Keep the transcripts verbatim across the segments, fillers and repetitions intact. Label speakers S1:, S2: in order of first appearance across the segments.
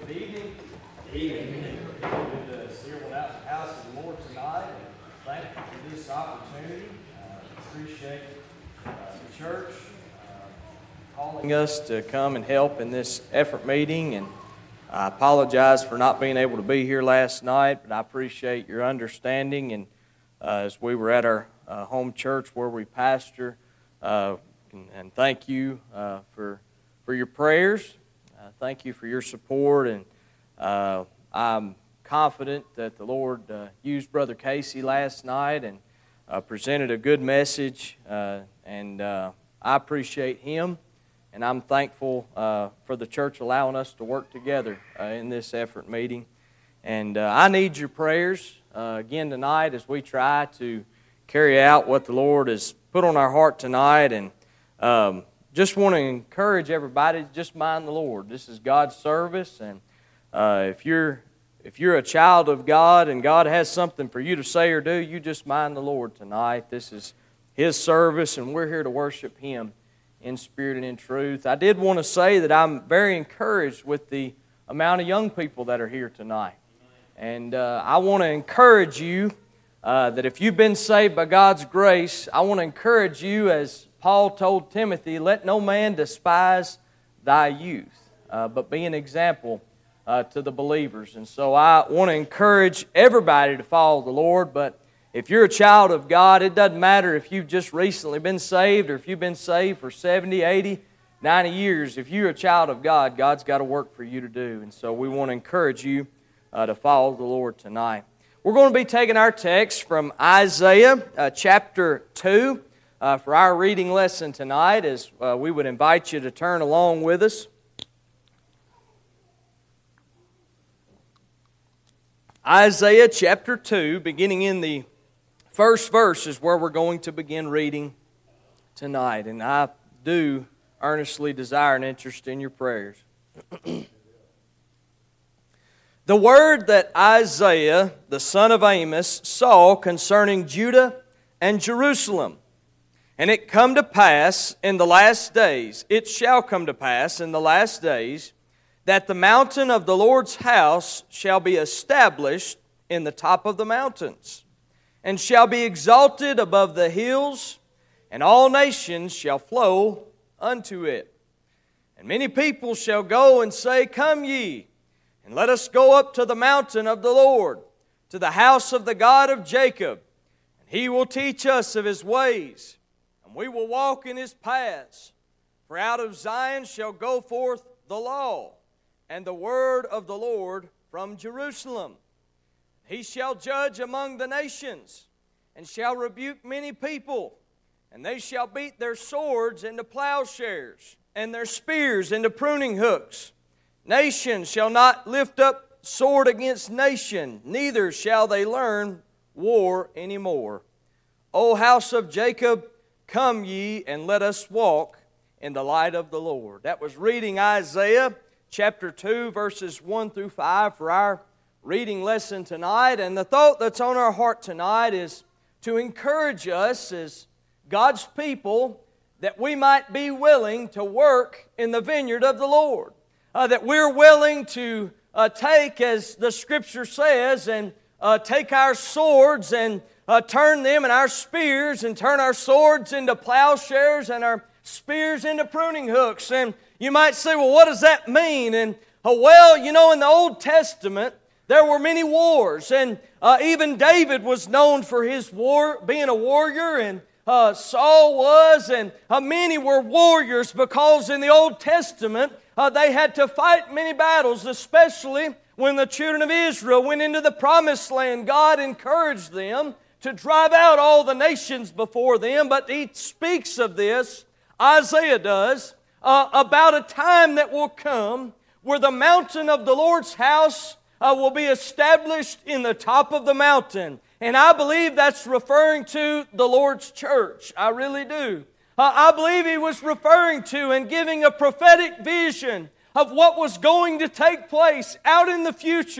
S1: Good evening. Good evening. Good to see everyone out in the house of the Lord tonight. And thank you for this opportunity. Uh, appreciate uh, the church uh, calling us to come and help in this effort meeting. And I apologize for not being able to be here last night, but I appreciate your understanding. And uh, as we were at our uh, home church where we pastor, uh, and, and thank you uh, for for your prayers. Uh, thank you for your support, and uh, I'm confident that the Lord uh, used Brother Casey last night and uh, presented a good message, uh, and uh, I appreciate him, and I'm thankful uh, for the church allowing us to work together uh, in this effort meeting. And uh, I need your prayers uh, again tonight as we try to carry out what the Lord has put on our heart tonight, and um, just want to encourage everybody to just mind the Lord. This is God's service, and uh, if you're if you're a child of God and God has something for you to say or do, you just mind the Lord tonight. This is His service, and we're here to worship Him in spirit and in truth. I did want to say that I'm very encouraged with the amount of young people that are here tonight, and uh, I want to encourage you uh, that if you've been saved by God's grace, I want to encourage you, as Paul told Timothy, let no man despise thy youth, uh, but be an example uh, to the believers. And so I want to encourage everybody to follow the Lord, but if you're a child of God, it doesn't matter if you've just recently been saved or if you've been saved for seventy, eighty, ninety years. If you're a child of God, God's got a work for you to do. And so we want to encourage you uh, to follow the Lord tonight. We're going to be taking our text from Isaiah uh, chapter two. Uh, for our reading lesson tonight, as uh, we would invite you to turn along with us. Isaiah chapter two, beginning in the first verse, is where we're going to begin reading tonight. And I do earnestly desire an interest in your prayers. The word that Isaiah, the son of Amos, saw concerning Judah and Jerusalem. And it come to pass in the last days, it shall come to pass in the last days, that the mountain of the Lord's house shall be established in the top of the mountains, and shall be exalted above the hills, and all nations shall flow unto it. And many people shall go and say, Come ye, and let us go up to the mountain of the Lord, to the house of the God of Jacob, and He will teach us of His ways. We will walk in His paths, for out of Zion shall go forth the law, and the word of the Lord from Jerusalem. He shall judge among the nations, and shall rebuke many people, and they shall beat their swords into plowshares, and their spears into pruning hooks. Nation shall not lift up sword against nation, neither shall they learn war any more. O house of Jacob, come ye, and let us walk in the light of the Lord. That was reading Isaiah chapter two, verses one through five for our reading lesson tonight. And the thought that's on our heart tonight is to encourage us as God's people that we might be willing to work in the vineyard of the Lord. Uh, that we're willing to uh, take, as the Scripture says, and uh, take our swords and Uh, turn them and our spears, and turn our swords into plowshares and our spears into pruning hooks. And you might say, well, what does that mean? And uh, well, you know, in the Old Testament, there were many wars. And uh, even David was known for his war, being a warrior, and uh, Saul was, and uh, many were warriors because in the Old Testament, uh, they had to fight many battles, especially when the children of Israel went into the Promised Land. God encouraged them to drive out all the nations before them. But He speaks of this, Isaiah does, uh, about a time that will come where the mountain of the Lord's house uh, will be established in the top of the mountain. And I believe that's referring to the Lord's church. I really do. Uh, I believe He was referring to and giving a prophetic vision of what was going to take place out in the future.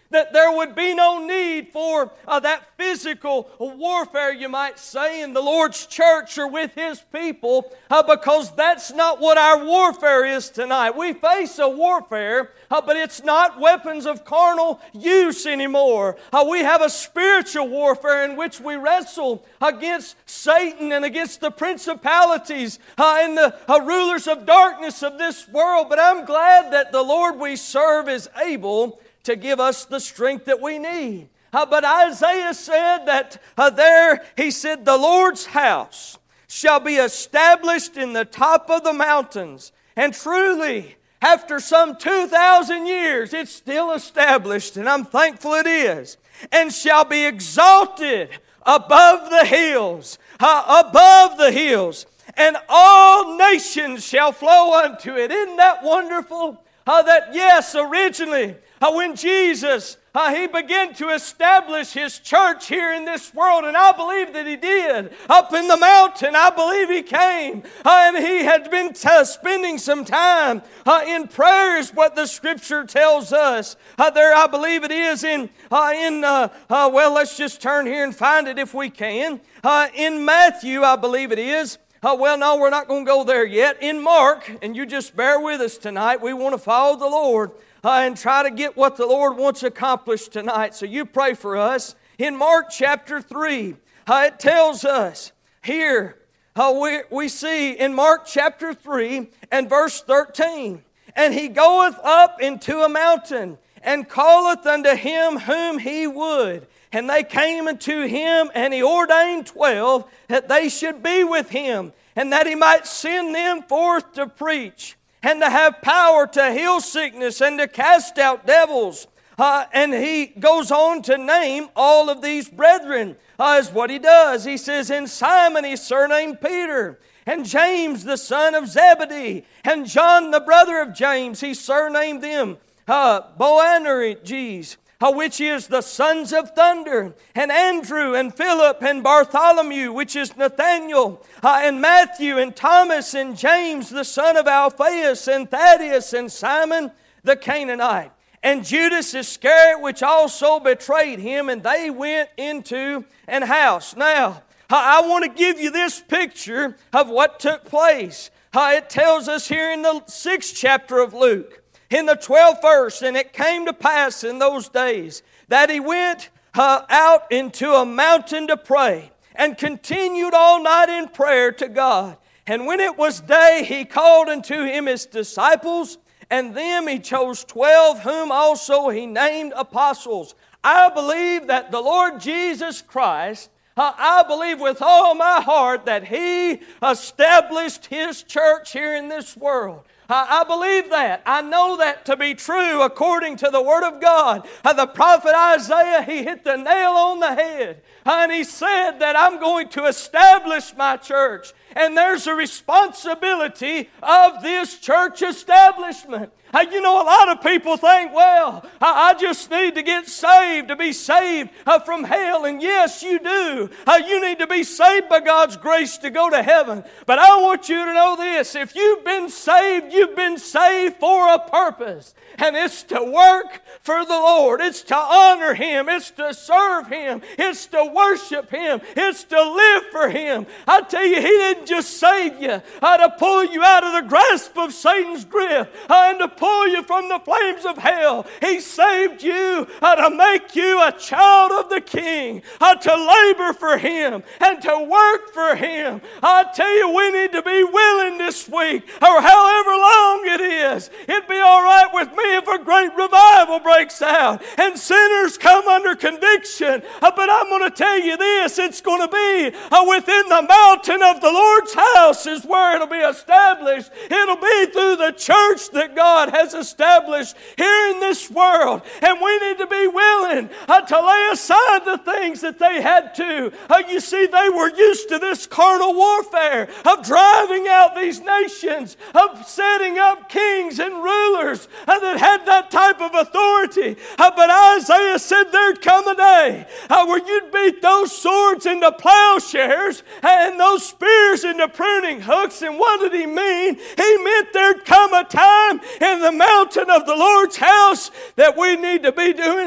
S1: that there would be no need for uh, that physical warfare, you might say, in the Lord's church or with His people, uh, because that's not what our warfare is tonight. We face a warfare, uh, but it's not weapons of carnal use anymore. Uh, we have a spiritual warfare in which we wrestle against Satan and against the principalities uh, and the uh, rulers of darkness of this world. But I'm glad that the Lord we serve is able to give us the strength that we need. Uh, but Isaiah said that uh, there, he said, the Lord's house shall be established in the top of the mountains. And truly, after some two thousand years, it's still established, and I'm thankful it is. And shall be exalted above the hills, uh, above the hills. And all nations shall flow unto it. Isn't that wonderful? Uh, that yes, originally, Uh, when Jesus, uh, He began to establish His church here in this world, and I believe that He did. Up in the mountain, I believe He came, uh, and He had been t- spending some time uh, in prayer, is what the Scripture tells us. Uh, there, I believe it is in, uh, in uh, uh, well, let's just turn here and find it if we can. Uh, in Matthew, I believe it is. Uh, well, no, we're not going to go there yet. In Mark, and you just bear with us tonight, we want to follow the Lord. Uh, and try to get what the Lord wants accomplished tonight. So you pray for us. In Mark chapter three, uh, it tells us here, uh, we, we see in Mark chapter three and verse thirteen, and He goeth up into a mountain, and calleth unto Him whom He would. And they came unto Him, and He ordained twelve, that they should be with Him, and that He might send them forth to preach, and to have power to heal sickness and to cast out devils. Uh, and He goes on to name all of these brethren uh, is what He does. He says, and Simon He surnamed Peter, and James the son of Zebedee, and John the brother of James, He surnamed them uh, Boanerges, Uh, which is the sons of thunder, and Andrew, and Philip, and Bartholomew, which is Nathaniel, uh, and Matthew, and Thomas, and James, the son of Alphaeus, and Thaddeus, and Simon the Canaanite, and Judas Iscariot, which also betrayed Him, and they went into an house. Now, I want to give you this picture of what took place. Uh, it tells us here in the sixth chapter of Luke, in the twelfth verse, and it came to pass in those days that He went uh, out into a mountain to pray, and continued all night in prayer to God. And when it was day, He called unto Him His disciples, and them He chose twelve, whom also He named apostles. I believe that the Lord Jesus Christ, uh, I believe with all my heart that He established His church here in this world. I believe that. I know that to be true according to the Word of God. The prophet Isaiah, he hit the nail on the head. And he said that I'm going to establish my church. And there's a responsibility of this church establishment. Uh, you know, a lot of people think, well, I, I just need to get saved to be saved uh, from hell. And yes, you do. Uh, you need to be saved by God's grace to go to heaven. But I want you to know this. If you've been saved, you've been saved for a purpose. And it's to work for the Lord. It's to honor Him. It's to serve Him. It's to worship Him. It's to live for Him. I tell you, He didn't just save you uh, to pull you out of the grasp of Satan's grip uh, and to pull you from the flames of hell. He saved you uh, to make you a child of the King, uh, to labor for Him and to work for Him. I tell you, we need to be willing this week, or however long it is. It'd be all right with me if a great revival breaks out and sinners come under conviction. Uh, but I'm going to tell you this, it's going to be uh, within the mountain of the Lord's house is where it'll be established. It'll be through the church that God has established here in this world. And we need to be willing uh, to lay aside the things that they had to. Uh, you see, they were used to this carnal warfare of driving out these nations, of setting up kings and rulers uh, that had that type of authority. Uh, but Isaiah said there'd come a day uh, where you'd beat those swords into plowshares and those spears into pruning hooks. And what did he mean? He meant there'd come a time in the mountain of the Lord's house that we need to be doing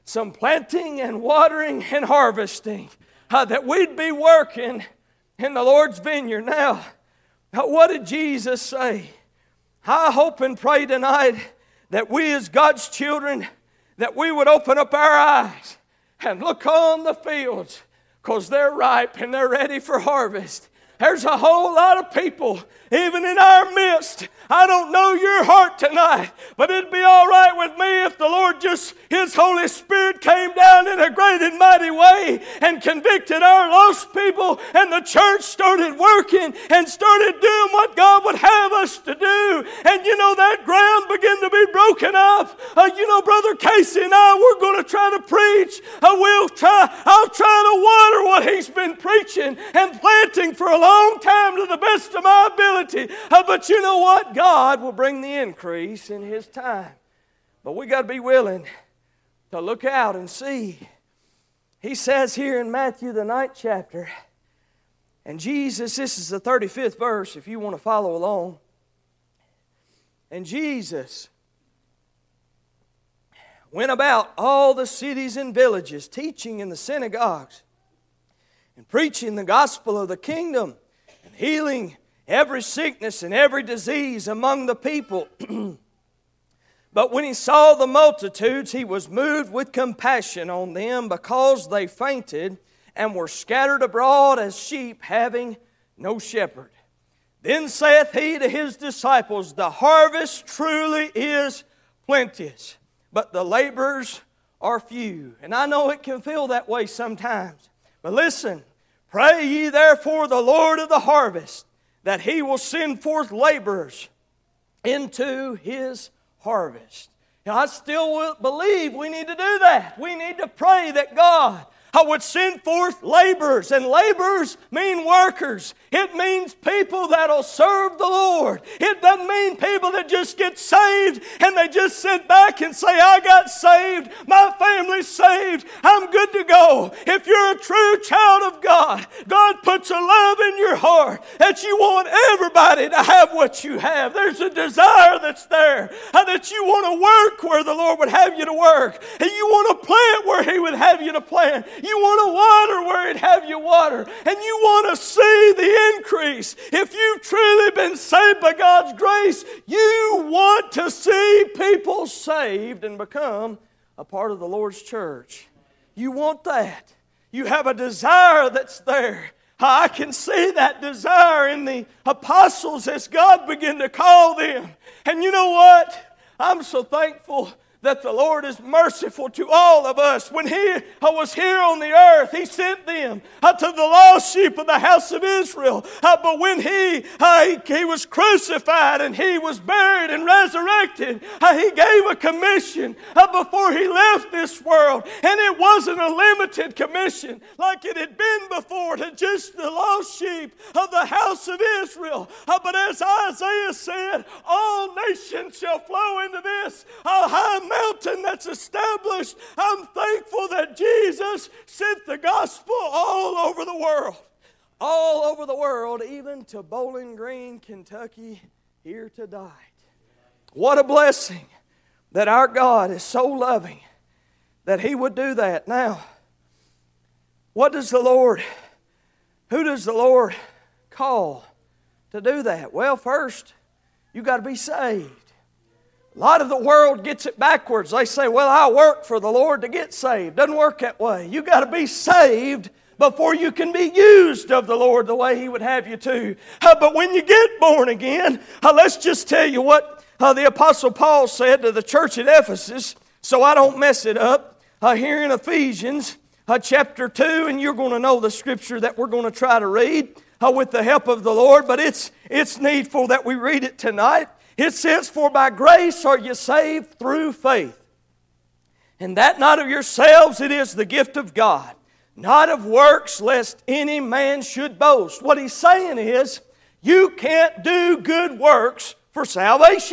S1: some planting and watering and harvesting, uh, that we'd be working in the Lord's vineyard. Now, uh, what did Jesus say? I hope and pray tonight that we as God's children, that we would open up our eyes and look on the fields, because they're ripe and they're ready for harvest. There's a whole lot of people, even in our midst. I don't know your heart tonight, but it'd be all right with me if the Lord just, His Holy Spirit came down in a great and mighty way and convicted our lost people, and the church started working and started doing what God would have us to do. And you know, that ground began to be broken up. Uh, you know, Brother Casey and I, we're going to try to preach. Uh, we'll try, I'll try to water what he's been preaching and planting for a long time to the best of my ability. Uh, but you know what? God will bring the increase in His time. But we got to be willing to look out and see. He says here in Matthew, the ninth chapter, and Jesus, this is the thirty-fifth verse if you want to follow along. And Jesus went about all the cities and villages, teaching in the synagogues and preaching the gospel of the kingdom and healing every sickness and every disease among the people. But when He saw the multitudes, He was moved with compassion on them, because they fainted and were scattered abroad as sheep having no shepherd. Then saith He to His disciples, the harvest truly is plenteous, but the laborers are few. And I know it can feel that way sometimes. But listen, pray ye therefore the Lord of the harvest, that He will send forth laborers into His harvest. Now, I still believe we need to do that. We need to pray that God I would send forth laborers, and laborers mean workers. It means people that'll serve the Lord. It doesn't mean people that just get saved and they just sit back and say, I got saved, my family's saved, I'm good to go. If you're a true child of God, God puts a love in your heart that you want everybody to have what you have. There's a desire that's there, and that you want to work where the Lord would have you to work, and you want to plant where He would have you to plant. You want to water where He'd have you water. And you want to see the increase. If you've truly been saved by God's grace, you want to see people saved and become a part of the Lord's church. You want that. You have a desire that's there. I can see that desire in the apostles as God began to call them. And you know what? I'm so thankful that the Lord is merciful to all of us. When He was here on the earth, He sent them to the lost sheep of the house of Israel. But when He, he was crucified and He was buried and resurrected, He gave a commission before He left this world. And it wasn't a limited commission like it had been before to just the lost sheep of the house of Israel. But as Isaiah said, all nations shall flow into this high mountain that's established. I'm thankful that Jesus sent the gospel all over the world. All over the world, even to Bowling Green, Kentucky, here tonight. What a blessing that our God is so loving that He would do that. Now, what does the Lord, who does the Lord call to do that? Well, first, you got to be saved. A lot of the world gets it backwards. They say, well, I work for the Lord to get saved. Doesn't work that way. You got to be saved before you can be used of the Lord the way He would have you to. Uh, but when you get born again, uh, let's just tell you what uh, the Apostle Paul said to the church at Ephesus, so I don't mess it up. Uh, here in Ephesians uh, chapter two, and you're going to know the scripture that we're going to try to read uh, with the help of the Lord, but it's, it's needful that we read it tonight. It says, for by grace are you saved through faith. And that not of yourselves, it is the gift of God. Not of works, lest any man should boast. What he's saying is, you can't do good works for salvation.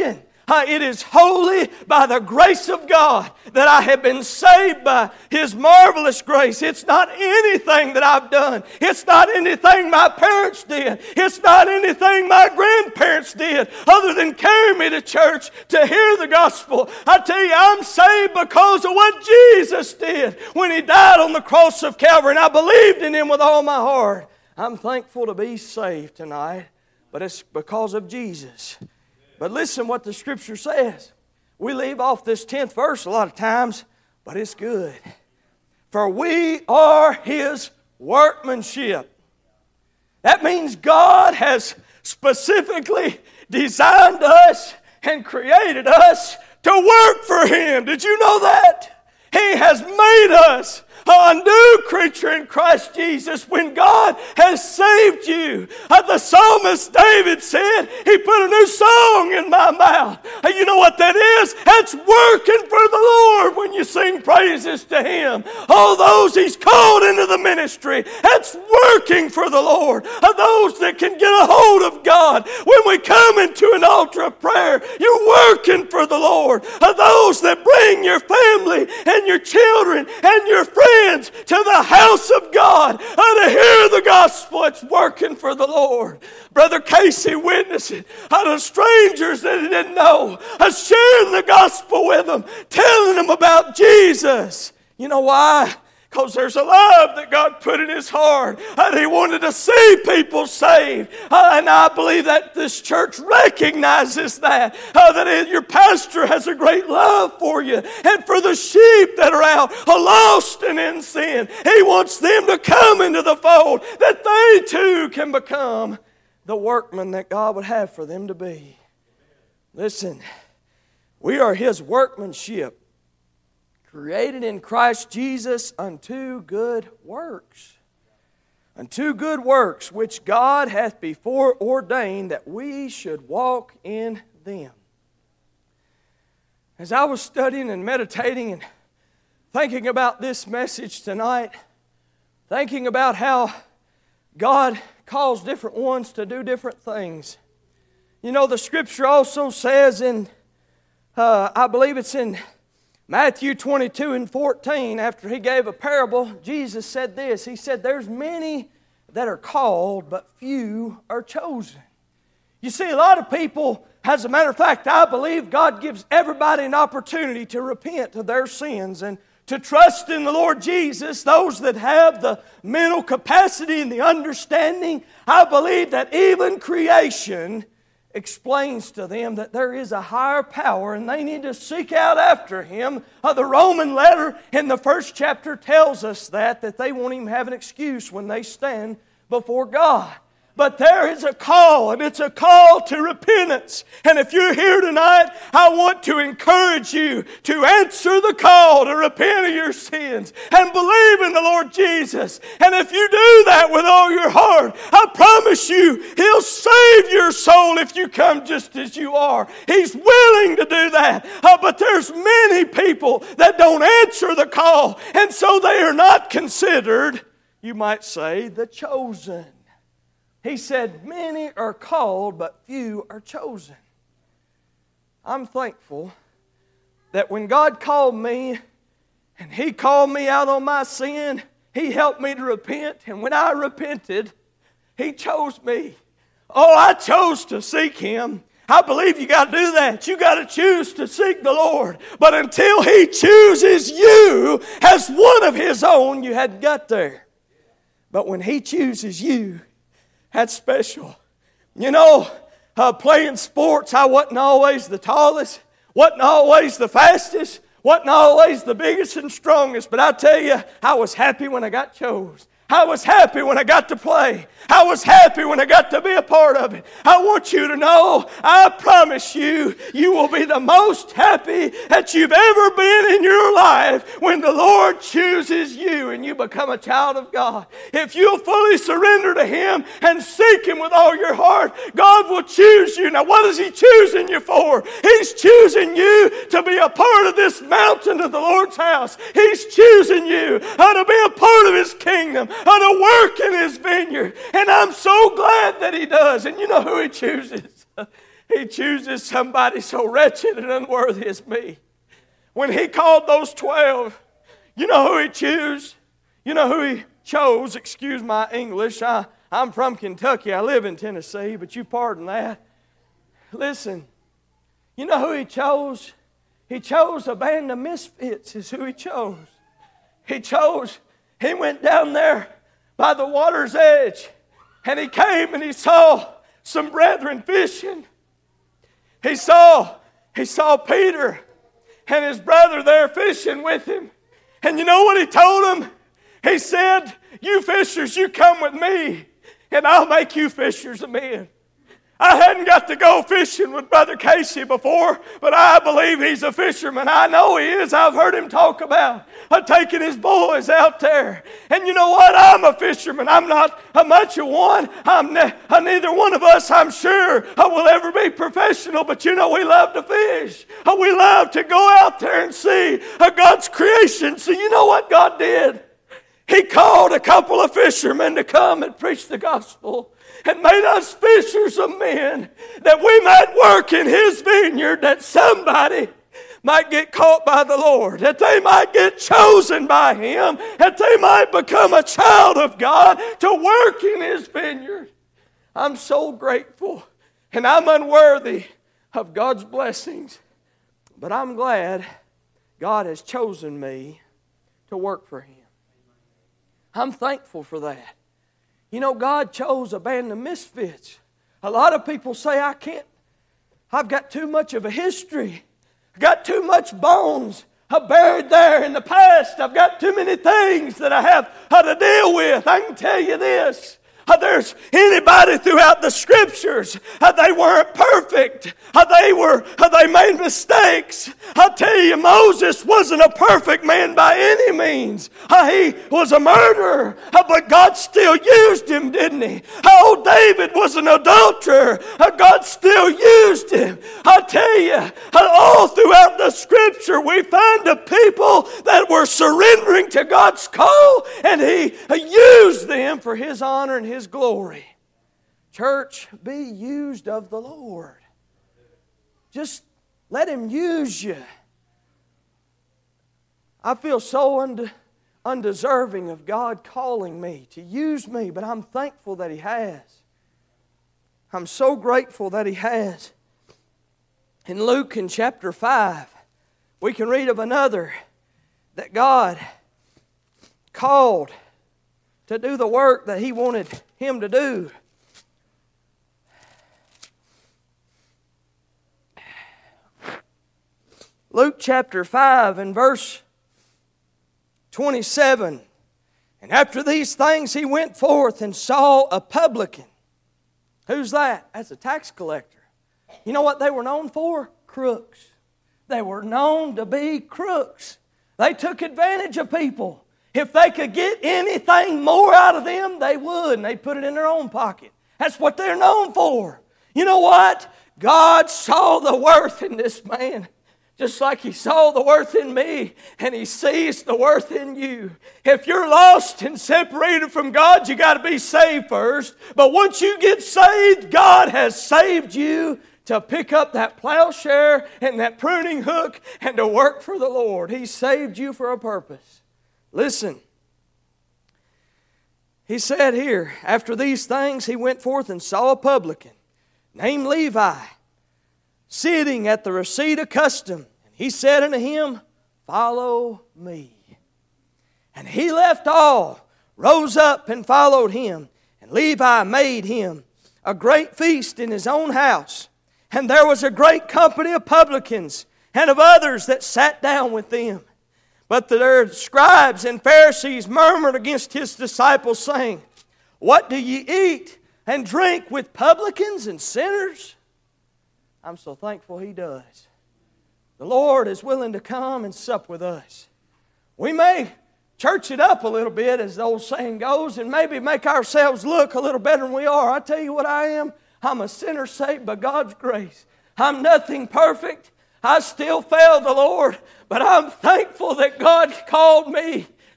S1: Uh, it is wholly by the grace of God that I have been saved by His marvelous grace. It's not anything that I've done. It's not anything my parents did. It's not anything my grandparents did other than carry me to church to hear the gospel. I tell you, I'm saved because of what Jesus did when He died on the cross of Calvary, and I believed in Him with all my heart. I'm thankful to be saved tonight, but it's because of Jesus. But listen what the Scripture says. We leave off this tenth verse a lot of times, but it's good. For we are His workmanship. That means God has specifically designed us and created us to work for Him. Did you know that? He has made us a new creature in Christ Jesus when God has saved you. Uh, the psalmist David said, He put a new song in my mouth. Uh, you know what that is? That's working for the Lord when you sing praises to Him. All those He's called into the ministry, that's working for the Lord. Uh, those that can get a hold of God when we come into an altar of prayer, you're working for the Lord. Uh, those that bring your family and your children and your friends to the house of God and to hear the gospel, it's working for the Lord. Brother Casey witnessing out of strangers that he didn't know, uh, sharing the gospel with them, telling them about Jesus. You know why? Because there's a love that God put in His heart, and He wanted to see people saved. Uh, and I believe that this church recognizes that, uh, that it, your pastor has a great love for you and for the sheep that are out, uh, lost and in sin. He wants them to come into the fold, that they too can become the workmen that God would have for them to be. Listen, we are His workmanship, created in Christ Jesus unto good works. Unto good works, which God hath before ordained that we should walk in them. As I was studying and meditating and thinking about this message tonight, thinking about how God calls different ones to do different things. You know, the Scripture also says in, uh, I believe it's in Matthew twenty-two and fourteen, after He gave a parable, Jesus said this. He said, there's many that are called, but few are chosen. You see, a lot of people, as a matter of fact, I believe God gives everybody an opportunity to repent of their sins and to trust in the Lord Jesus. Those that have the mental capacity and the understanding, I believe that even creation explains to them that there is a higher power and they need to seek out after Him. Uh, the Roman letter in the first chapter tells us that, that they won't even have an excuse when they stand before God. But there is a call, and it's a call to repentance. And if you're here tonight, I want to encourage you to answer the call to repent of your sins and believe in the Lord Jesus. And if you do that with all your heart, I promise you, He'll save your soul if you come just as you are. He's willing to do that. Uh, but there's many people that don't answer the call, and so they are not considered, you might say, the chosen. He said, many are called, but few are chosen. I'm thankful that when God called me, and He called me out on my sin, He helped me to repent. And when I repented, He chose me. Oh, I chose to seek Him. I believe you got to do that. You got to choose to seek the Lord. But until He chooses you as one of His own, you hadn't got there. But when He chooses you, that's special. You know, uh, playing sports, I wasn't always the tallest, wasn't always the fastest, wasn't always the biggest and strongest. But I tell you, I was happy when I got chose. I was happy when I got to play. I was happy when I got to be a part of it. I want you to know, I promise you, you will be the most happy that you've ever been in your life when the Lord chooses you and you become a child of God. If you'll fully surrender to Him and seek Him with all your heart, God will choose you. Now, what is He choosing you for? He's choosing you to be a part of this mountain of the Lord's house. He's choosing you how to be a part of His kingdom, how to work in His vineyard. And I'm so glad that He does. And you know who He chooses? He chooses somebody so wretched and unworthy as me. When He called those twelve, you know who He chose? You know who He chose? Excuse my English. I, I'm from Kentucky. I live in Tennessee, but you pardon that. Listen, you know who He chose? He chose a band of misfits is who He chose. He chose, He went down there by the water's edge, and He came and He saw some brethren fishing. He saw, he saw Peter and his brother there fishing with him. And you know what He told them? He said, you fishers, you come with me, and I'll make you fishers of men. I hadn't got to go fishing with Brother Casey before, but I believe he's a fisherman. I know he is. I've heard him talk about uh, taking his boys out there. And you know what? I'm a fisherman. I'm not a much of one. I'm ne- uh, neither one of us, I'm sure, uh, will ever be professional. But you know, we love to fish. Uh, we love to go out there and see uh, God's creation. So you know what God did? He called a couple of fishermen to come and preach the gospel, and made us fishers of men, that we might work in His vineyard, that somebody might get caught by the Lord, that they might get chosen by Him, that they might become a child of God to work in His vineyard. I'm so grateful, and I'm unworthy of God's blessings, but I'm glad God has chosen me to work for Him. I'm thankful for that. You know, God chose a band of misfits. A lot of people say, I can't, I've got too much of a history. I've got too much bones I've buried there in the past. I've got too many things that I have had to deal with. I can tell you this. Uh, there's anybody throughout the Scriptures, uh, they weren't perfect. Uh, they were, uh, they made mistakes. I tell you, Moses wasn't a perfect man by any means. Uh, he was a murderer, uh, but God still used him, didn't He? Uh, old David was an adulterer. Uh, God still used him. I tell you, uh, all throughout the Scripture, we find the people that were surrendering to God's call, and He uh, used them for His honor and His glory. Church, be used of the Lord. Just let Him use you. I feel so und- undeserving of God calling me to use me, but I'm thankful that He has. I'm so grateful that He has. In Luke in chapter five, we can read of another that God called to do the work that He wanted him to do. Luke chapter five and verse twenty-seven. And after these things he went forth and saw a publican. Who's that? That's a tax collector. You know what they were known for? Crooks. They were known to be crooks. They took advantage of people. If they could get anything more out of them, they would, and they'd put it in their own pocket. That's what they're known for. You know what? God saw the worth in this man, just like He saw the worth in me, and He sees the worth in you. If you're lost and separated from God, you got to be saved first. But once you get saved, God has saved you to pick up that plowshare and that pruning hook and to work for the Lord. He saved you for a purpose. Listen, He said here, after these things he went forth and saw a publican named Levi sitting at the receipt of custom. And he said unto him, Follow me. And he left all, rose up and followed him. And Levi made him a great feast in his own house. And there was a great company of publicans and of others that sat down with them. But the scribes and Pharisees murmured against His disciples, saying, What do ye eat and drink with publicans and sinners? I'm so thankful He does. The Lord is willing to come and sup with us. We may church it up a little bit, as the old saying goes, and maybe make ourselves look a little better than we are. I tell you what I am. I'm a sinner saved by God's grace. I'm nothing perfect. I still fail the Lord, but I'm thankful that God called me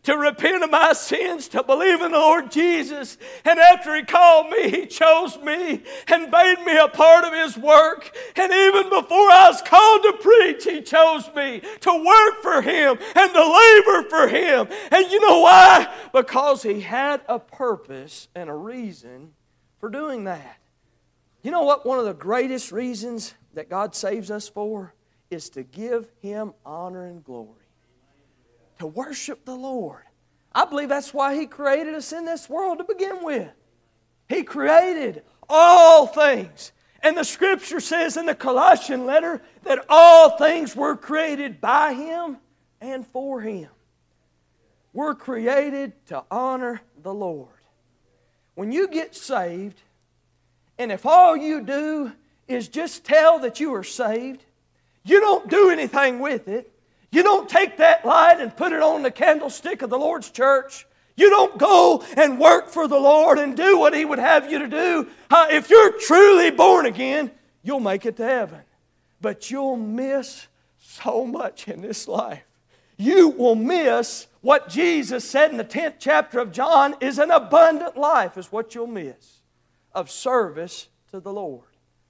S1: to repent of my sins, to believe in the Lord Jesus. And after He called me, He chose me and made me a part of His work. And even before I was called to preach, He chose me to work for Him and to labor for Him. And you know why? Because He had a purpose and a reason for doing that. You know what one of the greatest reasons that God saves us for is to give Him honor and glory. To worship the Lord. I believe that's why He created us in this world to begin with. He created all things. And the Scripture says in the Colossian letter that all things were created by Him and for Him. We're created to honor the Lord. When you get saved, and if all you do is just tell that you are saved, you don't do anything with it. You don't take that light and put it on the candlestick of the Lord's church. You don't go and work for the Lord and do what He would have you to do. Uh, if you're truly born again, you'll make it to heaven. But you'll miss so much in this life. You will miss what Jesus said in the tenth chapter of John is an abundant life is what you'll miss of service to the Lord.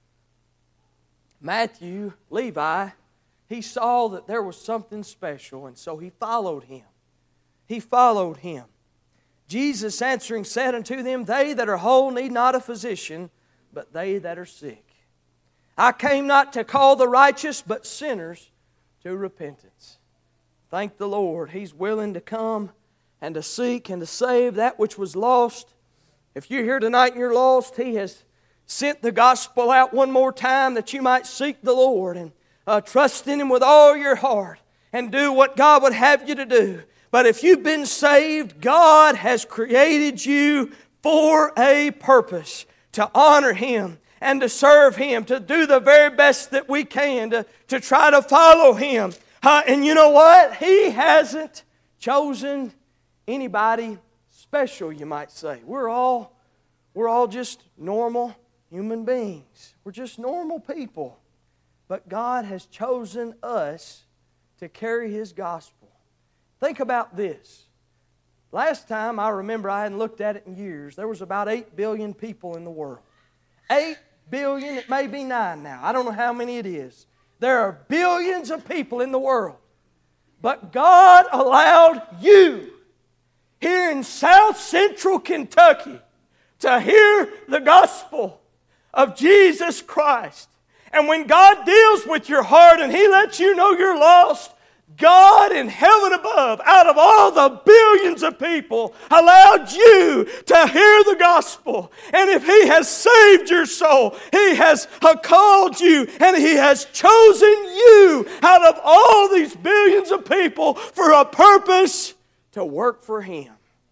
S1: Matthew, Levi, he saw that there was something special, and so he followed Him. He followed Him. Jesus answering said unto them, They that are whole need not a physician, but they that are sick. I came not to call the righteous, but sinners to repentance. Thank the Lord. He's willing to come and to seek and to save that which was lost. If you're here tonight and you're lost, He has sent the gospel out one more time that you might seek the Lord and Uh, trust in Him with all your heart and do what God would have you to do. But if you've been saved, God has created you for a purpose, to honor Him and to serve Him, to do the very best that we can, to, to try to follow Him. Uh, and you know what? He hasn't chosen anybody special, you might say. We're all, we're all just normal human beings. We're just normal people. But God has chosen us to carry His gospel. Think about this. Last time I remember, I hadn't looked at it in years, there was about eight billion people in the world. eight billion, it may be nine now. I don't know how many it is. There are billions of people in the world. But God allowed you here in South Central Kentucky to hear the gospel of Jesus Christ. And when God deals with your heart and He lets you know you're lost, God in heaven above, out of all the billions of people, allowed you to hear the gospel. And if He has saved your soul, He has called you, and He has chosen you out of all these billions of people for a purpose to work for Him.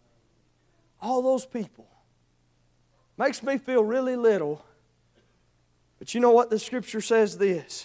S1: All those people. Makes me feel really little. But you know what? The Scripture says this.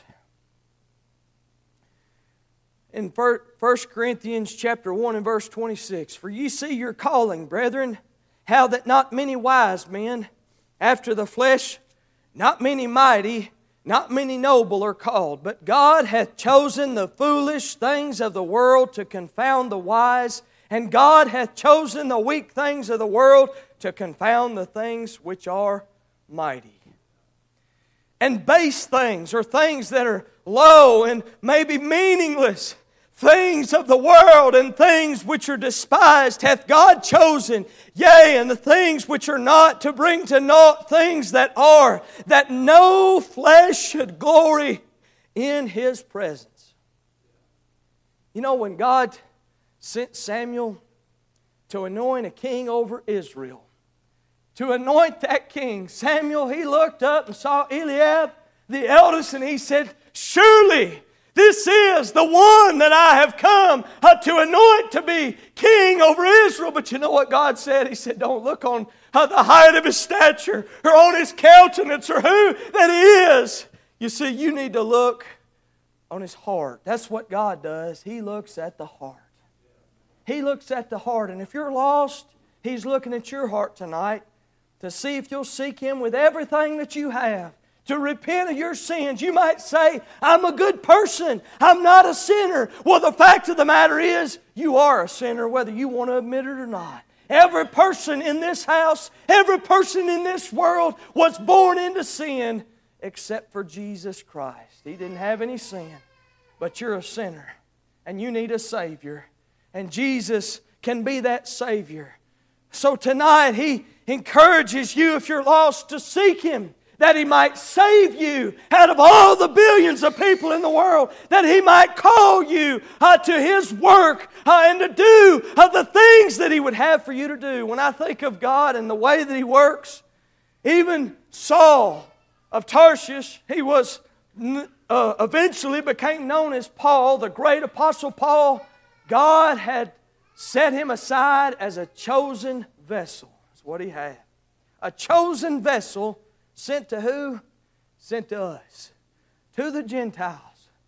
S1: In First Corinthians chapter one and verse twenty-six, For ye see your calling, brethren, how that not many wise men, after the flesh, not many mighty, not many noble are called, but God hath chosen the foolish things of the world to confound the wise, and God hath chosen the weak things of the world to confound the things which are mighty. And base things, or things that are low and maybe meaningless, things of the world and things which are despised hath God chosen, yea, and the things which are not, to bring to naught things that are, that no flesh should glory in His presence. You know, when God sent Samuel to anoint a king over Israel, to anoint that king, Samuel, he looked up and saw Eliab, the eldest, and he said, Surely this is the one that I have come uh, to anoint to be king over Israel. But you know what God said? He said, don't look on uh, the height of his stature or on his countenance or who that he is. You see, you need to look on his heart. That's what God does. He looks at the heart. He looks at the heart. And if you're lost, He's looking at your heart tonight to see if you'll seek Him with everything that you have, to repent of your sins. You might say, I'm a good person. I'm not a sinner. Well, the fact of the matter is, you are a sinner whether you want to admit it or not. Every person in this house, every person in this world was born into sin except for Jesus Christ. He didn't have any sin, but you're a sinner and you need a Savior. And Jesus can be that Savior. So tonight He encourages you, if you're lost, to seek Him, that He might save you out of all the billions of people in the world, that He might call you uh, to His work uh, and to do uh, the things that He would have for you to do. When I think of God and the way that He works, even Saul of Tarshish, he was uh, eventually became known as Paul, the great apostle Paul. God had set him aside as a chosen vessel. That's what he had. A chosen vessel sent to who? Sent to us. To the Gentiles.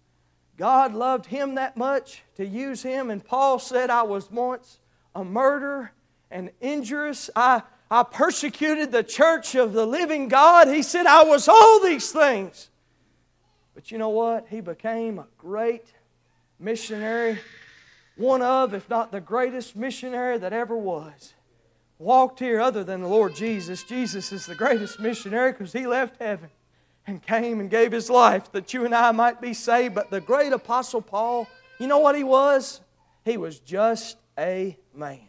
S1: God loved him that much to use him. And Paul said, I was once a murderer and injurious. I, I persecuted the church of the living God. He said, I was all these things. But you know what? He became a great missionary. One of, if not the greatest missionary that ever was. Walked here other than the Lord Jesus. Jesus is the greatest missionary because He left heaven and came and gave His life that you and I might be saved. But the great apostle Paul, you know what he was? He was just a man.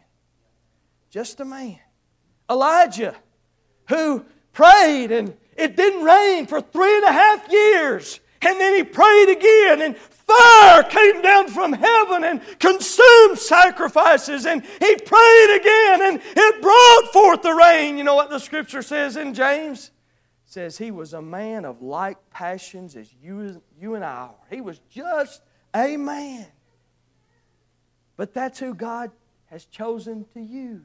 S1: Just a man. Elijah, who prayed and it didn't rain for three and a half years. And then he prayed again and fire came down from heaven and consumed sacrifices. And he prayed again and it brought forth the rain. You know what the Scripture says in James? It says he was a man of like passions as you, you and I are. He was just a man. But that's who God has chosen to use.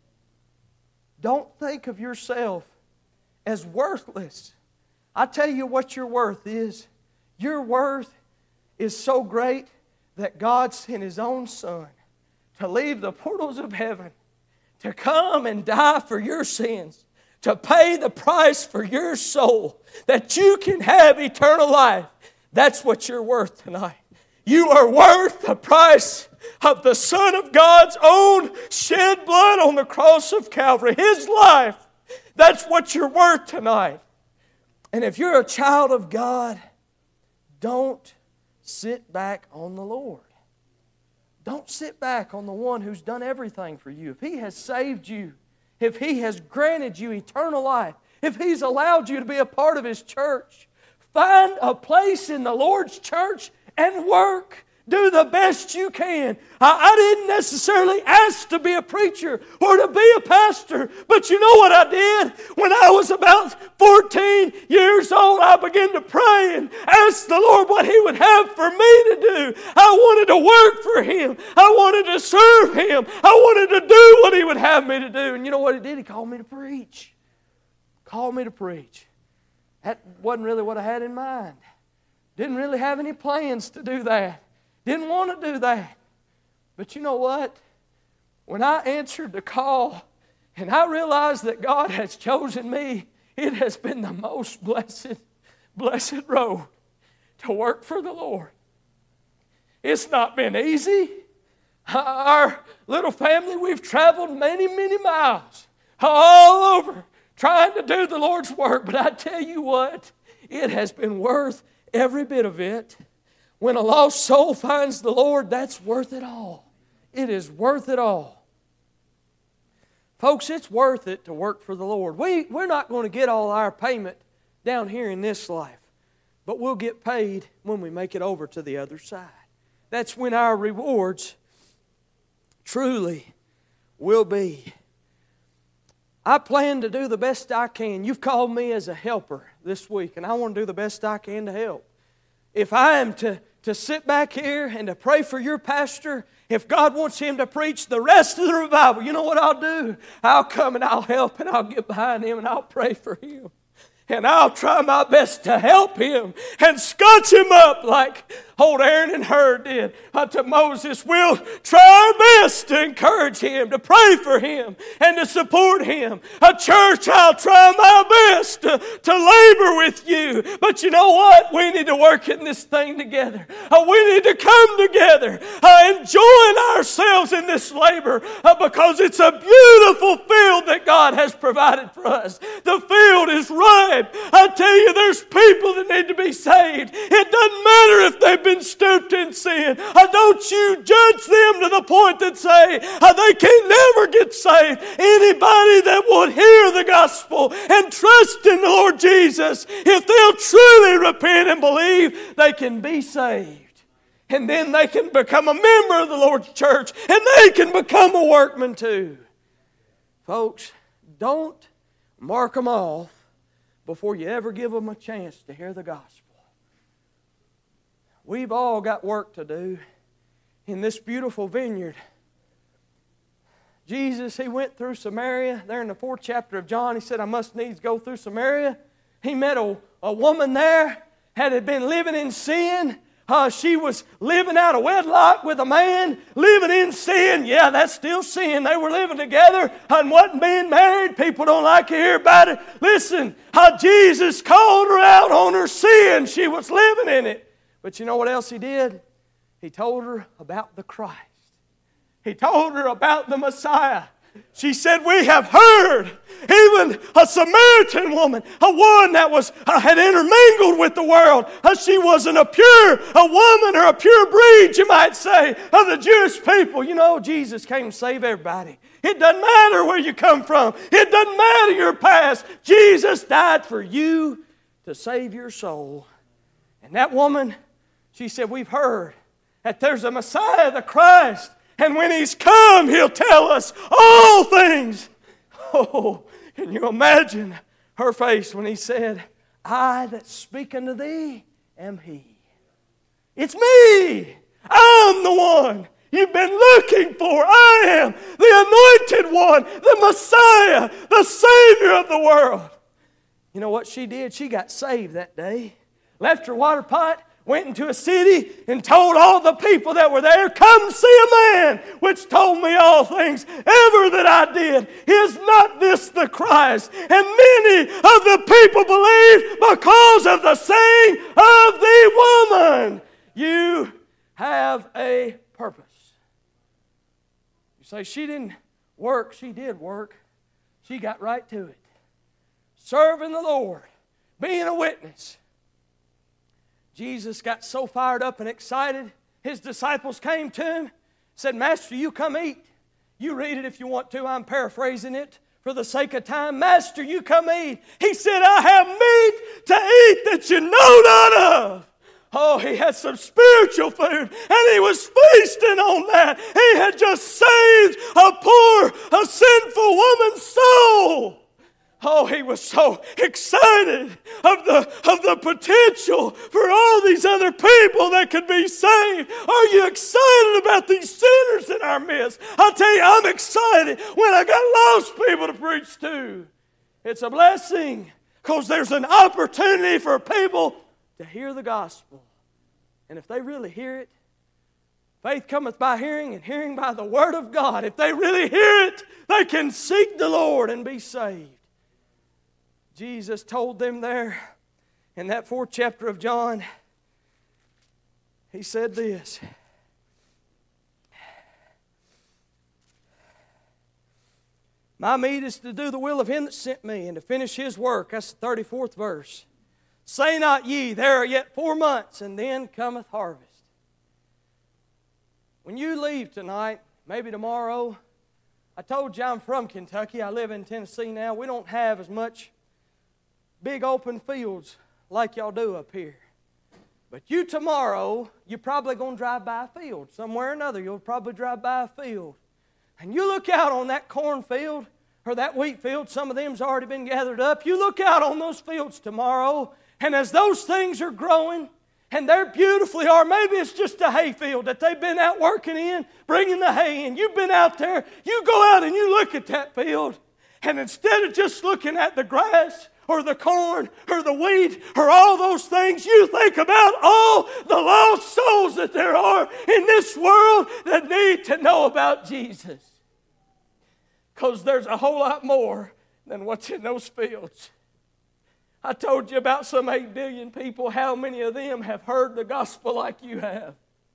S1: Don't think of yourself as worthless. I tell you what your worth is. Your worth is so great that God sent His own Son to leave the portals of heaven, to come and die for your sins, to pay the price for your soul, that you can have eternal life. That's what you're worth tonight. You are worth the price of the Son of God's own shed blood on the cross of Calvary. His life. That's what you're worth tonight. And if you're a child of God, don't sit back on the Lord. Don't sit back on the one who's done everything for you. If He has saved you, if He has granted you eternal life, if He's allowed you to be a part of His church, find a place in the Lord's church and work. Do the best you can. I, I didn't necessarily ask to be a preacher or to be a pastor, but you know what I did? When I was about fourteen years old, I began to pray and ask the Lord what He would have for me to do. I wanted to work for Him. I wanted to serve Him. I wanted to do what He would have me to do. And you know what He did? He called me to preach. Called me to preach. That wasn't really what I had in mind. Didn't really have any plans to do that. Didn't want to do that. But you know what? When I answered the call and I realized that God has chosen me, it has been the most blessed, blessed road to work for the Lord. It's not been easy. Our little family, we've traveled many, many miles all over trying to do the Lord's work. But I tell you what, it has been worth every bit of it. When a lost soul finds the Lord, that's worth it all. It is worth it all. Folks, it's worth it to work for the Lord. We, we're not going to get all our payment down here in this life, but we'll get paid when we make it over to the other side. That's when our rewards truly will be. I plan to do the best I can. You've called me as a helper this week, and I want to do the best I can to help. If I am to, to sit back here and to pray for your pastor, if God wants him to preach the rest of the revival, you know what I'll do? I'll come and I'll help and I'll get behind him and I'll pray for him. And I'll try my best to help him and scotch him up like old Aaron and Hur did unto Moses. We'll try our best to encourage him, to pray for him, and to support him. A church, I'll try my best to, to labor with you. But you know what? We need to work in this thing together. Uh, we need to come together, uh, and join ourselves in this labor, uh, because it's a beautiful field that God has provided for us. The field is ripe. I tell you, there's people that need to be saved. It doesn't matter if they've been stooped in sin. Uh, don't you judge them to the point that say uh, they can never get saved. Anybody that will hear the gospel and trust in the Lord Jesus, if they'll truly repent and believe, they can be saved. And then they can become a member of the Lord's church, and they can become a workman too. Folks, don't mark them off before you ever give them a chance to hear the gospel. We've all got work to do in this beautiful vineyard. Jesus, He went through Samaria. There in the fourth chapter of John, He said, I must needs go through Samaria. He met a, a woman there, had been living in sin. Uh, she was living out of wedlock with a man, living in sin. Yeah, that's still sin. They were living together and wasn't being married. People don't like to hear about it. Listen, how Jesus called her out on her sin. She was living in it. But you know what else He did? He told her about the Christ. He told her about the Messiah. She said, we have heard, even a Samaritan woman, a one that was uh, had intermingled with the world. Uh, she wasn't a pure, a woman or a pure breed, you might say, of the Jewish people. You know, Jesus came to save everybody. It doesn't matter where you come from. It doesn't matter your past. Jesus died for you to save your soul. And that woman, she said, we've heard that there's a Messiah, the Christ. And when He's come, He'll tell us all things. Oh, can you imagine her face when He said, I that speak unto thee am He. It's me. I'm the one you've been looking for. I am the anointed one, the Messiah, the Savior of the world. You know what she did? She got saved that day. Left her water pot, went into a city and told all the people that were there, come see a man which told me all things ever that I did. Is not this the Christ? And many of the people believed because of the saying of the woman. You have a purpose. You say, she didn't work. She did work. She got right to it. Serving the Lord. Being a witness. Jesus got so fired up and excited, His disciples came to Him, said, Master, you come eat. You read it if you want to. I'm paraphrasing it for the sake of time. Master, you come eat. He said, I have meat to eat that you know not of. Oh, He had some spiritual food, and He was feasting on that. He had just saved a poor, a sinful woman's soul. Oh, He was so excited of the, of the potential for all these other people that could be saved. Are you excited about these sinners in our midst? I'll tell you, I'm excited when I got lost people to preach to. It's a blessing because there's an opportunity for people to hear the gospel. And if they really hear it, faith cometh by hearing, and hearing by the word of God. If they really hear it, they can seek the Lord and be saved. Jesus told them there in that fourth chapter of John, He said this. My meat is to do the will of Him that sent me and to finish His work. That's the thirty-fourth verse. Say not ye, there are yet four months, and then cometh harvest. When you leave tonight, maybe tomorrow, I told you I'm from Kentucky. I live in Tennessee now. We don't have as much big open fields like y'all do up here. But you tomorrow, you're probably going to drive by a field. Somewhere or another, you'll probably drive by a field. And you look out on that cornfield or that wheat field, some of them's already been gathered up. You look out on those fields tomorrow, and as those things are growing, and they're beautifully, or maybe it's just a hay field that they've been out working in, bringing the hay in. You've been out there, you go out and you look at that field, and instead of just looking at the grass,
S2: or the corn or the wheat or all those things. You think about all the lost souls that there are in this world that need to know about Jesus. Because there's a whole lot more than what's in those fields. I told you about some eight billion people. How many of them have heard the gospel like you have?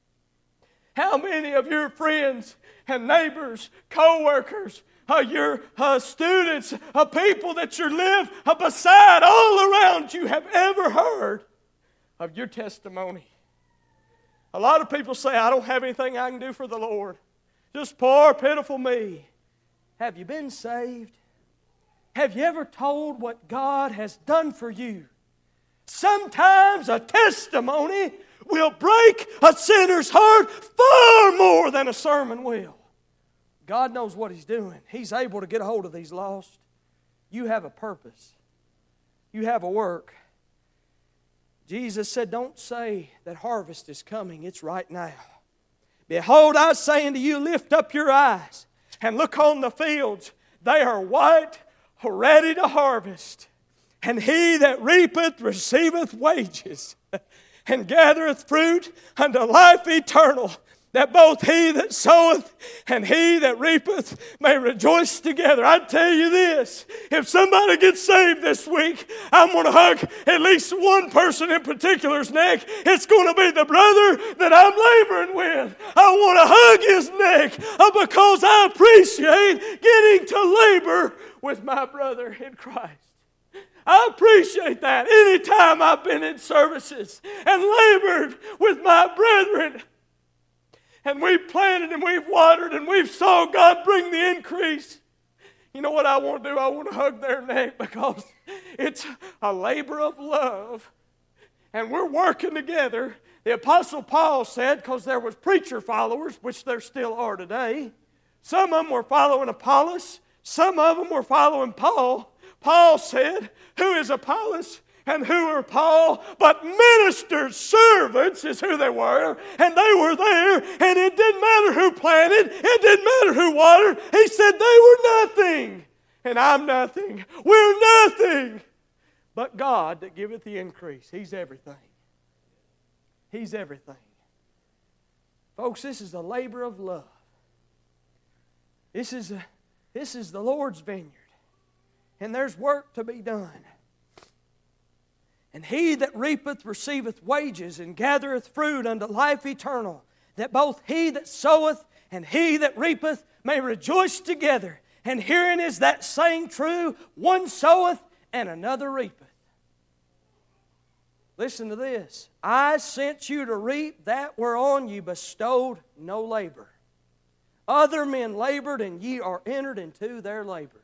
S2: How many of your friends and neighbors, co-workers, uh, your uh, students, uh, people that you live uh, beside, all around you, have ever heard of your testimony? A lot of people say, I don't have anything I can do for the Lord. Just poor, pitiful me. Have you been saved? Have you ever told what God has done for you? Sometimes a testimony will break a sinner's heart far more than a sermon will. God knows what He's doing. He's able to get a hold of these lost. You have a purpose. You have a work. Jesus said, don't say that harvest is coming. It's right now. Behold, I say unto you, lift up your eyes and look on the fields. They are white, ready to harvest. And he that reapeth receiveth wages, and gathereth fruit unto life eternal, that both he that soweth and he that reapeth may rejoice together. I tell you this, if somebody gets saved this week, I'm going to hug at least one person in particular's neck. It's going to be the brother that I'm laboring with. I want to hug his neck because I appreciate getting to labor with my brother in Christ. I appreciate that. Anytime I've been in services and labored with my brethren, and we've planted and we've watered and we've saw God bring the increase, you know what I want to do? I want to hug their neck because it's a labor of love. And we're working together. The Apostle Paul said, because there was preacher followers, which there still are today, some of them were following Apollos, some of them were following Paul. Paul said, who is Apollos and who are Paul? But ministers, servants is who they were. And they were there. And it didn't matter who planted. It didn't matter who watered. He said they were nothing. And I'm nothing. We're nothing. But God that giveth the increase. He's everything. He's everything. Folks, this is a labor of love. This is, a, this is the Lord's vineyard. And there's work to be done. And he that reapeth receiveth wages, and gathereth fruit unto life eternal, that both he that soweth and he that reapeth may rejoice together. And herein is that saying true, one soweth and another reapeth. Listen to this. I sent you to reap that whereon ye bestowed no labor. Other men labored, and ye are entered into their labors.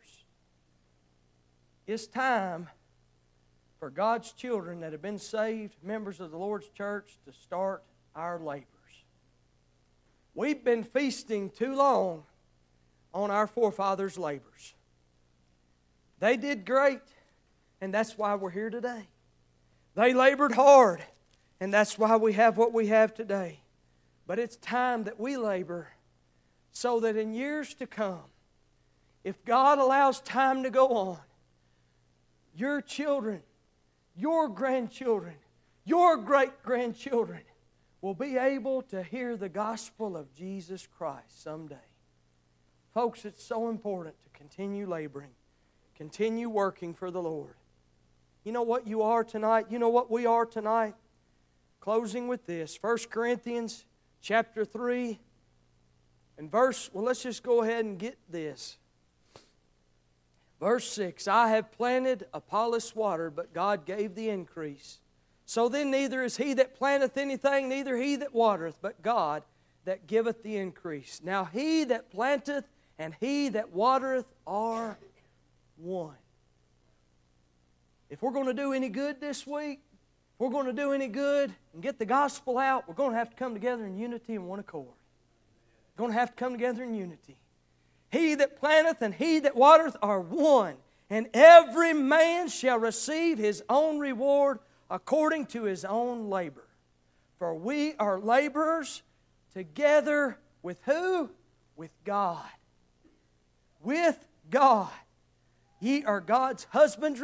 S2: It's time for God's children that have been saved, members of the Lord's church, to start our labors. We've been feasting too long on our forefathers' labors. They did great, and that's why we're here today. They labored hard, and that's why we have what we have today. But it's time that we labor so that in years to come, if God allows time to go on, your children, your grandchildren, your great-grandchildren will be able to hear the gospel of Jesus Christ someday. Folks, it's so important to continue laboring, continue working for the Lord. You know what you are tonight? You know what we are tonight? Closing with this, First Corinthians chapter three and verse, well, let's just go ahead and get this. Verse six, I have planted, Apollos watered, but God gave the increase. So then neither is he that planteth anything, neither he that watereth, but God that giveth the increase. Now he that planteth and he that watereth are one. If we're going to do any good this week, if we're going to do any good and get the gospel out, we're going to have to come together in unity and one accord. We're going to have to come together in unity. He that planteth and he that watereth are one, and every man shall receive his own reward according to his own labor. For we are laborers together with who? With God. With God. Ye are God's husbandry,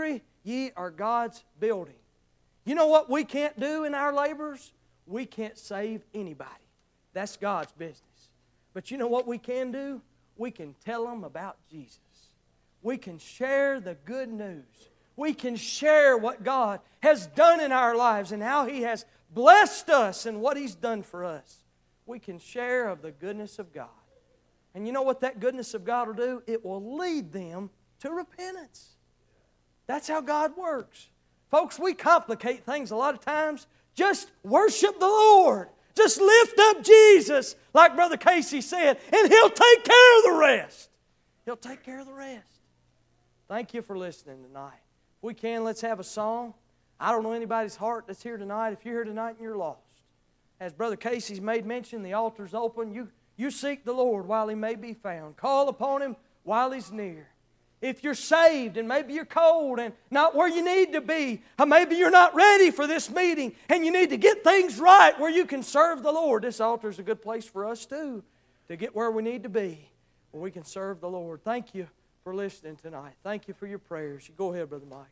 S1: Ye are God's building. You know what we can't do in our labors? We can't save anybody. That's God's business. But you know what we can do? We can tell them about Jesus. We can share the good news. We can share what God has done in our lives and how He has blessed us and what He's done for us. We can share of the goodness of God. And you know what that goodness of God will do? It will lead them to repentance. That's how God works. Folks, we complicate things a lot of times. Just worship the Lord. Just lift up Jesus, like Brother Casey said, and He'll take care of the rest. He'll take care of the rest. Thank you for listening tonight. If we can, let's have a song. I don't know anybody's heart that's here tonight. If you're here tonight and you're lost, as Brother Casey's made mention, the altar's open. You, you seek the Lord while He may be found. Call upon Him while He's near. If you're saved and maybe you're cold and not where you need to be, or maybe you're not ready for this meeting and you need to get things right where you can serve the Lord, this altar is a good place for us too, to get where we need to be, where we can serve the Lord. Thank you for listening tonight. Thank you for your prayers. You go ahead, Brother Mike.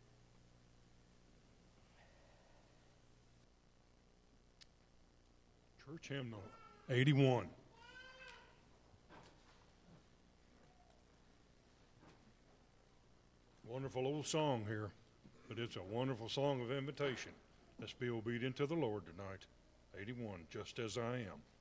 S3: Church hymnal eighty-one. Wonderful old song here, but it's a wonderful song of invitation. Let's be obedient to the Lord tonight. eighty-one, Just As I Am.